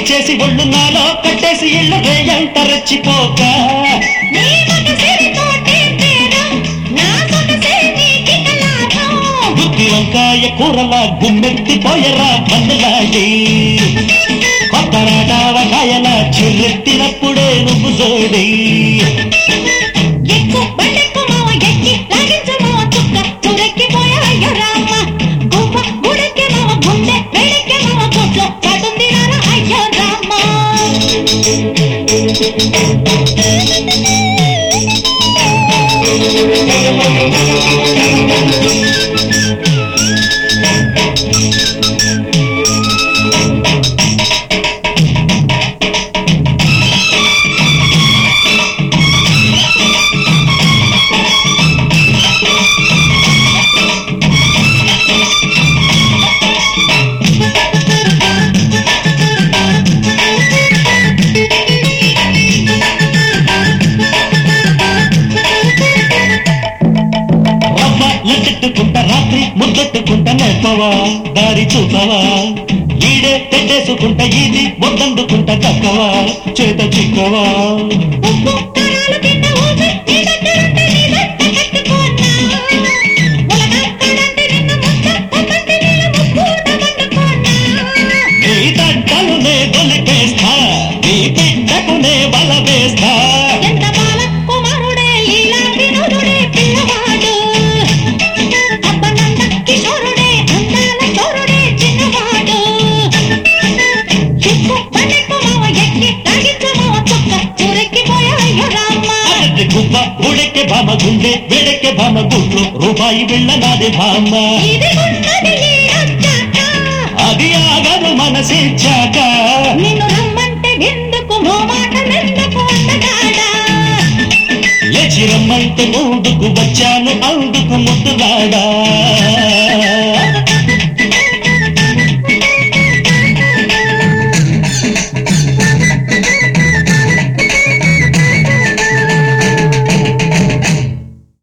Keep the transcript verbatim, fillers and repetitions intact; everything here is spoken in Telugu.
చేసి ఒళ్ళు నాలో కట్టేసి ఇళ్ళు రేయంట రెచ్చిపోక బుద్ధి వంకాయ కూరలా గుమ్మెత్తిపోయరా బందులాడి కొత్త రాటావకాయల చిర్రెత్తినప్పుడే నువ్వు జోడి రాత్రి ముద్దెట్టుకుంటా నెప్పవా దారి చూపవా ఈడే తెట్టేసుకుంటా ఇది వద్దందుకుంటా కక్కవా చేత చిక్కవా నీ తట్టలు నే గొలిపేస్తా నీ బిడ్డకు నే బల వేస్తా గుబ్బ ఉడెక్కే భామ గుండె వేడెక్కే భామ గుడ్లు రూపాయి బిళ్ళ నాది భామ అది ఆగదు మనసిచ్చాక లేచి రమ్మంటే ముందుకు వచ్చాను అందుకు ముద్దులాడా